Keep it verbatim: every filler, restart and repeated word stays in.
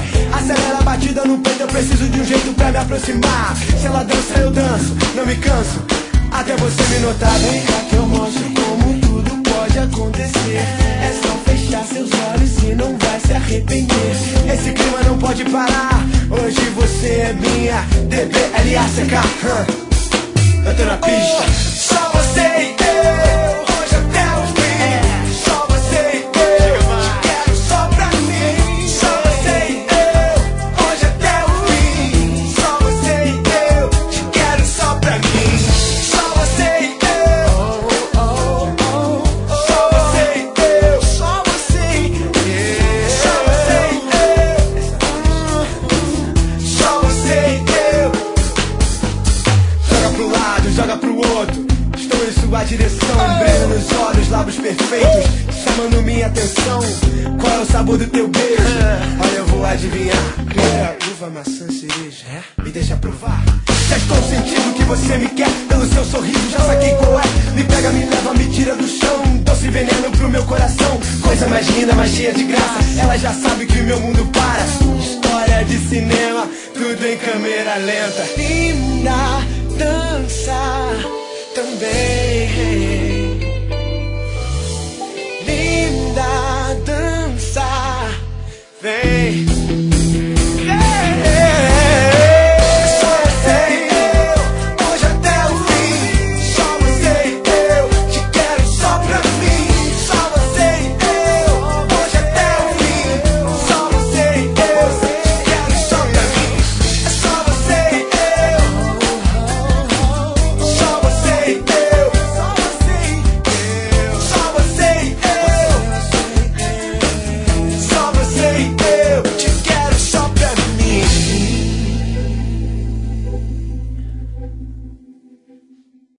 Acelera a batida no peito, eu preciso de um jeito pra me aproximar. Se ela dança, eu danço, não me canso até você me notar. Vem cá que eu mostro como tudo pode acontecer. É só fechar seus olhos e não vai se arrepender. Esse clima não pode parar, hoje você é minha D B L A C K. Eu tô na pista. Só você e eu, hoje até o fim. Só você e eu, te quero só pra mim. Só você e eu, hoje até o fim. Só você e eu, te quero só pra mim. Só você e eu, oh, oh, oh, oh. Só você e eu, só você e eu. Só você e eu, só você e eu. Joga pro lado, joga pro outro, estou em sua direção. Brilho nos olhos, lábios perfeitos, chamando minha atenção. Qual é o sabor do teu beijo? Olha, eu vou adivinhar. Pera, uva, maçã, cereja, me deixa provar. Já estou sentindo que você me quer, pelo seu sorriso já saquei qual é. Me pega, me leva, me tira do chão, doce veneno pro meu coração. Coisa mais linda, mais cheia de graça, ela já sabe que o meu mundo para. História de cinema, tudo em câmera lenta. Linda, dança também.